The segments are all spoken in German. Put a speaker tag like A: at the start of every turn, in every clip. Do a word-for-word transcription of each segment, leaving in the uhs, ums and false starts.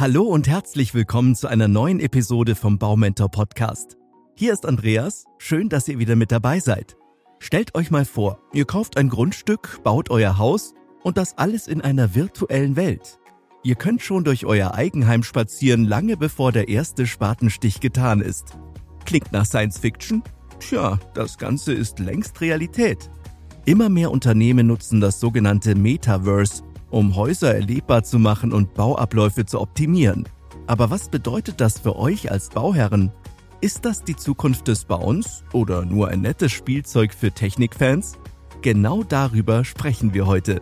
A: Hallo und herzlich willkommen zu einer neuen Episode vom Baumentor Podcast. Hier ist Andreas, schön, dass ihr wieder mit dabei seid. Stellt euch mal vor, ihr kauft ein Grundstück, baut euer Haus und das alles in einer virtuellen Welt. Ihr könnt schon durch euer Eigenheim spazieren, lange bevor der erste Spatenstich getan ist. Klingt nach Science Fiction? Tja, das Ganze ist längst Realität. Immer mehr Unternehmen nutzen das sogenannte Metaverse, um Häuser erlebbar zu machen und Bauabläufe zu optimieren. Aber was bedeutet das für euch als Bauherren? Ist das die Zukunft des Bauens oder nur ein nettes Spielzeug für Technikfans? Genau darüber sprechen wir heute.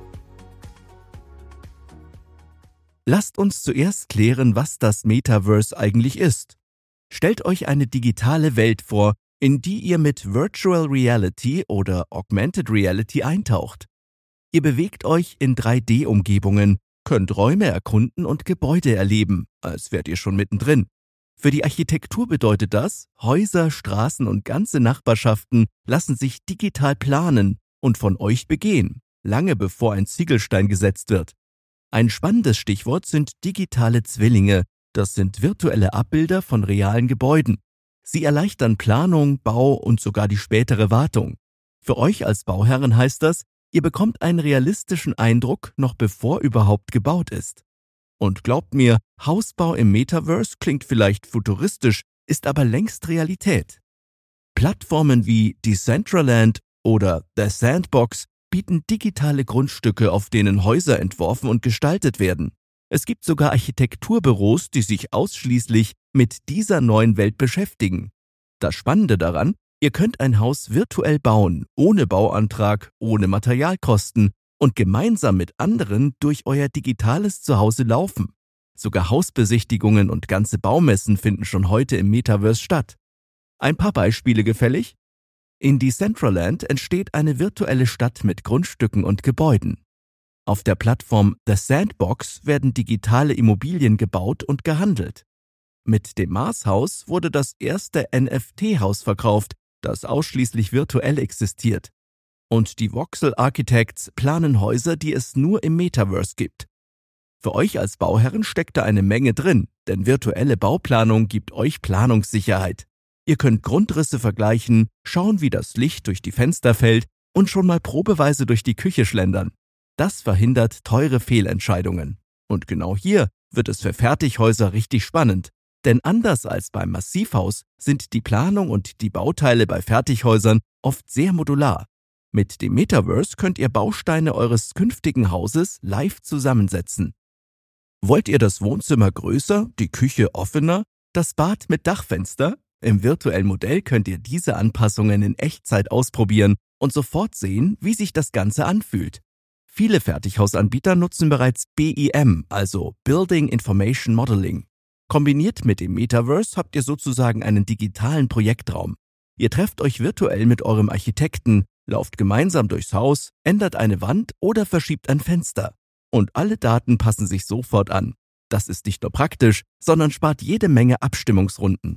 A: Lasst uns zuerst klären, was das Metaverse eigentlich ist. Stellt euch eine digitale Welt vor, in die ihr mit Virtual Reality oder Augmented Reality eintaucht. Ihr bewegt euch in drei D Umgebungen, könnt Räume erkunden und Gebäude erleben, als wärt ihr schon mittendrin. Für die Architektur bedeutet das, Häuser, Straßen und ganze Nachbarschaften lassen sich digital planen und von euch begehen, lange bevor ein Ziegelstein gesetzt wird. Ein spannendes Stichwort sind digitale Zwillinge, das sind virtuelle Abbilder von realen Gebäuden. Sie erleichtern Planung, Bau und sogar die spätere Wartung. Für euch als Bauherren heißt das, ihr bekommt einen realistischen Eindruck, noch bevor überhaupt gebaut ist. Und glaubt mir, Hausbau im Metaverse klingt vielleicht futuristisch, ist aber längst Realität. Plattformen wie Decentraland oder The Sandbox bieten digitale Grundstücke, auf denen Häuser entworfen und gestaltet werden. Es gibt sogar Architekturbüros, die sich ausschließlich mit dieser neuen Welt beschäftigen. Das Spannende daran: Ihr könnt ein Haus virtuell bauen, ohne Bauantrag, ohne Materialkosten und gemeinsam mit anderen durch euer digitales Zuhause laufen. Sogar Hausbesichtigungen und ganze Baumessen finden schon heute im Metaverse statt. Ein paar Beispiele gefällig? In Decentraland entsteht eine virtuelle Stadt mit Grundstücken und Gebäuden. Auf der Plattform The Sandbox werden digitale Immobilien gebaut und gehandelt. Mit dem Mars-Haus wurde das erste N F T-Haus verkauft, das ausschließlich virtuell existiert. Und die Voxel Architects planen Häuser, die es nur im Metaverse gibt. Für euch als Bauherren steckt da eine Menge drin, denn virtuelle Bauplanung gibt euch Planungssicherheit. Ihr könnt Grundrisse vergleichen, schauen, wie das Licht durch die Fenster fällt und schon mal probeweise durch die Küche schlendern. Das verhindert teure Fehlentscheidungen. Und genau hier wird es für Fertighäuser richtig spannend. Denn anders als beim Massivhaus sind die Planung und die Bauteile bei Fertighäusern oft sehr modular. Mit dem Metaverse könnt ihr Bausteine eures künftigen Hauses live zusammensetzen. Wollt ihr das Wohnzimmer größer, die Küche offener, das Bad mit Dachfenster? Im virtuellen Modell könnt ihr diese Anpassungen in Echtzeit ausprobieren und sofort sehen, wie sich das Ganze anfühlt. Viele Fertighausanbieter nutzen bereits B I M, also Building Information Modeling. Kombiniert mit dem Metaverse habt ihr sozusagen einen digitalen Projektraum. Ihr trefft euch virtuell mit eurem Architekten, lauft gemeinsam durchs Haus, ändert eine Wand oder verschiebt ein Fenster. Und alle Daten passen sich sofort an. Das ist nicht nur praktisch, sondern spart jede Menge Abstimmungsrunden.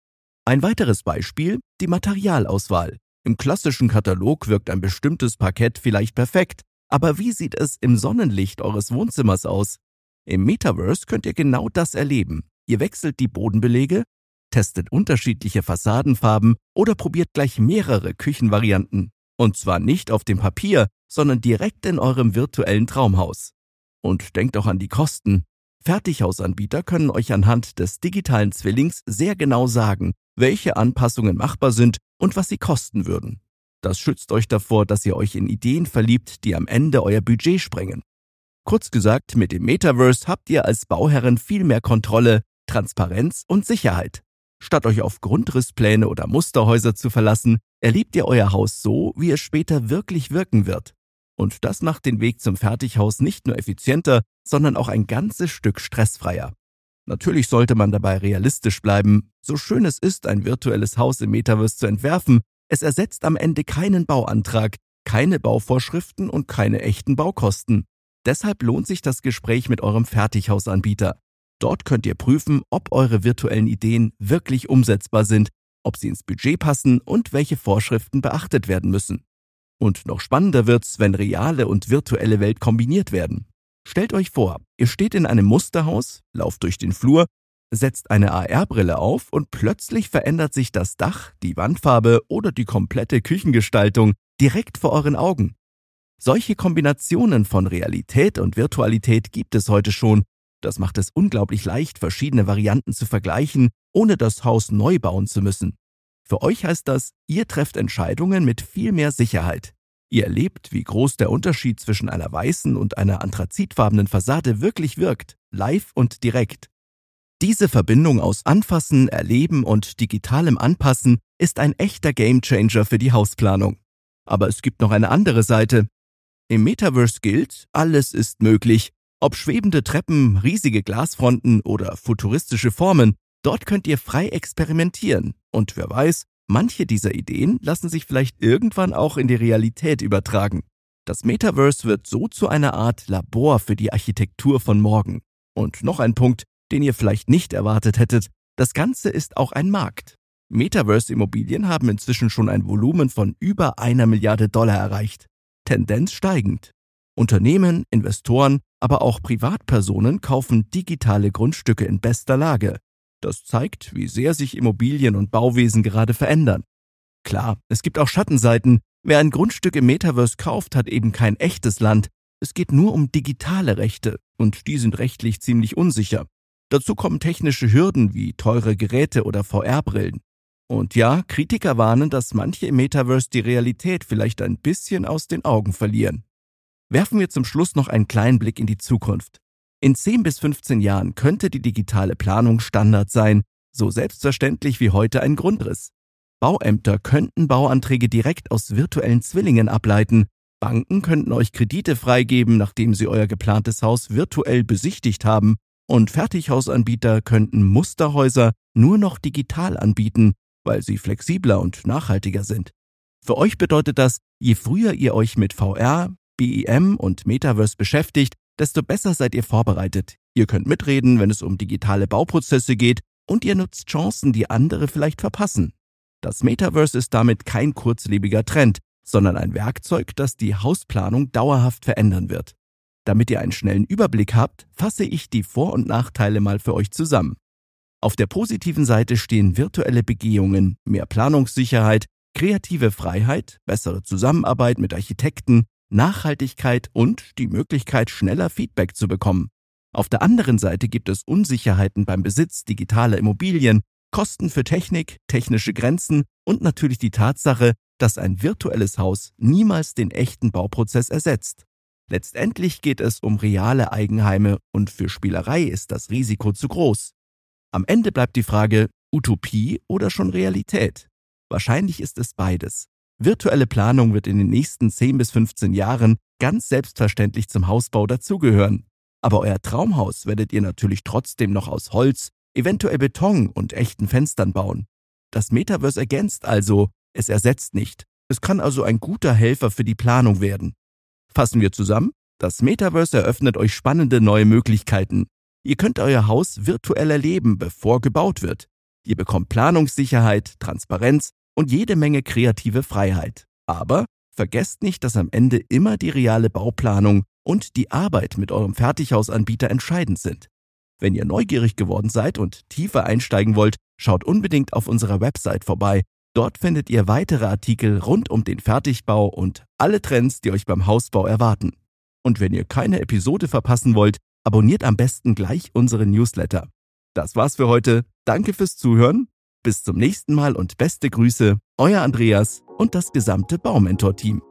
A: Ein weiteres Beispiel: die Materialauswahl. Im klassischen Katalog wirkt ein bestimmtes Parkett vielleicht perfekt, aber wie sieht es im Sonnenlicht eures Wohnzimmers aus? Im Metaverse könnt ihr genau das erleben. Ihr wechselt die Bodenbelege, testet unterschiedliche Fassadenfarben oder probiert gleich mehrere Küchenvarianten. Und zwar nicht auf dem Papier, sondern direkt in eurem virtuellen Traumhaus. Und denkt auch an die Kosten. Fertighausanbieter können euch anhand des digitalen Zwillings sehr genau sagen, welche Anpassungen machbar sind und was sie kosten würden. Das schützt euch davor, dass ihr euch in Ideen verliebt, die am Ende euer Budget sprengen. Kurz gesagt, mit dem Metaverse habt ihr als Bauherren viel mehr Kontrolle, Transparenz und Sicherheit. Statt euch auf Grundrisspläne oder Musterhäuser zu verlassen, erlebt ihr euer Haus so, wie es später wirklich wirken wird. Und das macht den Weg zum Fertighaus nicht nur effizienter, sondern auch ein ganzes Stück stressfreier. Natürlich sollte man dabei realistisch bleiben. So schön es ist, ein virtuelles Haus im Metaverse zu entwerfen, es ersetzt am Ende keinen Bauantrag, keine Bauvorschriften und keine echten Baukosten. Deshalb lohnt sich das Gespräch mit eurem Fertighausanbieter. Dort könnt ihr prüfen, ob eure virtuellen Ideen wirklich umsetzbar sind, ob sie ins Budget passen und welche Vorschriften beachtet werden müssen. Und noch spannender wird's, wenn reale und virtuelle Welt kombiniert werden. Stellt euch vor, ihr steht in einem Musterhaus, lauft durch den Flur, setzt eine A R-Brille auf und plötzlich verändert sich das Dach, die Wandfarbe oder die komplette Küchengestaltung direkt vor euren Augen. Solche Kombinationen von Realität und Virtualität gibt es heute schon. Das macht es unglaublich leicht, verschiedene Varianten zu vergleichen, ohne das Haus neu bauen zu müssen. Für euch heißt das, ihr trefft Entscheidungen mit viel mehr Sicherheit. Ihr erlebt, wie groß der Unterschied zwischen einer weißen und einer anthrazitfarbenen Fassade wirklich wirkt, live und direkt. Diese Verbindung aus Anfassen, Erleben und digitalem Anpassen ist ein echter Gamechanger für die Hausplanung. Aber es gibt noch eine andere Seite. Im Metaverse gilt, alles ist möglich. Ob schwebende Treppen, riesige Glasfronten oder futuristische Formen, dort könnt ihr frei experimentieren. Und wer weiß, manche dieser Ideen lassen sich vielleicht irgendwann auch in die Realität übertragen. Das Metaverse wird so zu einer Art Labor für die Architektur von morgen. Und noch ein Punkt, den ihr vielleicht nicht erwartet hättet, das Ganze ist auch ein Markt. Metaverse-Immobilien haben inzwischen schon ein Volumen von über einer Milliarde Dollar erreicht. Tendenz steigend. Unternehmen, Investoren, aber auch Privatpersonen kaufen digitale Grundstücke in bester Lage. Das zeigt, wie sehr sich Immobilien und Bauwesen gerade verändern. Klar, es gibt auch Schattenseiten. Wer ein Grundstück im Metaverse kauft, hat eben kein echtes Land. Es geht nur um digitale Rechte und die sind rechtlich ziemlich unsicher. Dazu kommen technische Hürden wie teure Geräte oder V R-Brillen. Und ja, Kritiker warnen, dass manche im Metaverse die Realität vielleicht ein bisschen aus den Augen verlieren. Werfen wir zum Schluss noch einen kleinen Blick in die Zukunft. In zehn bis fünfzehn Jahren könnte die digitale Planung Standard sein, so selbstverständlich wie heute ein Grundriss. Bauämter könnten Bauanträge direkt aus virtuellen Zwillingen ableiten, Banken könnten euch Kredite freigeben, nachdem sie euer geplantes Haus virtuell besichtigt haben, und Fertighausanbieter könnten Musterhäuser nur noch digital anbieten, weil sie flexibler und nachhaltiger sind. Für euch bedeutet das, je früher ihr euch mit V R, B I M und Metaverse beschäftigt, desto besser seid ihr vorbereitet. Ihr könnt mitreden, wenn es um digitale Bauprozesse geht, und ihr nutzt Chancen, die andere vielleicht verpassen. Das Metaverse ist damit kein kurzlebiger Trend, sondern ein Werkzeug, das die Hausplanung dauerhaft verändern wird. Damit ihr einen schnellen Überblick habt, fasse ich die Vor- und Nachteile mal für euch zusammen. Auf der positiven Seite stehen virtuelle Begehungen, mehr Planungssicherheit, kreative Freiheit, bessere Zusammenarbeit mit Architekten, Nachhaltigkeit und die Möglichkeit, schneller Feedback zu bekommen. Auf der anderen Seite gibt es Unsicherheiten beim Besitz digitaler Immobilien, Kosten für Technik, technische Grenzen und natürlich die Tatsache, dass ein virtuelles Haus niemals den echten Bauprozess ersetzt. Letztendlich geht es um reale Eigenheime und für Spielerei ist das Risiko zu groß. Am Ende bleibt die Frage, Utopie oder schon Realität? Wahrscheinlich ist es beides. Virtuelle Planung wird in den nächsten zehn bis fünfzehn Jahren ganz selbstverständlich zum Hausbau dazugehören. Aber euer Traumhaus werdet ihr natürlich trotzdem noch aus Holz, eventuell Beton und echten Fenstern bauen. Das Metaverse ergänzt also, es ersetzt nicht. Es kann also ein guter Helfer für die Planung werden. Fassen wir zusammen, das Metaverse eröffnet euch spannende neue Möglichkeiten. Ihr könnt euer Haus virtuell erleben, bevor gebaut wird. Ihr bekommt Planungssicherheit, Transparenz und jede Menge kreative Freiheit. Aber vergesst nicht, dass am Ende immer die reale Bauplanung und die Arbeit mit eurem Fertighausanbieter entscheidend sind. Wenn ihr neugierig geworden seid und tiefer einsteigen wollt, schaut unbedingt auf unserer Website vorbei. Dort findet ihr weitere Artikel rund um den Fertigbau und alle Trends, die euch beim Hausbau erwarten. Und wenn ihr keine Episode verpassen wollt, abonniert am besten gleich unseren Newsletter. Das war's für heute. Danke fürs Zuhören. Bis zum nächsten Mal und beste Grüße, euer Andreas und das gesamte Baumentor-Team.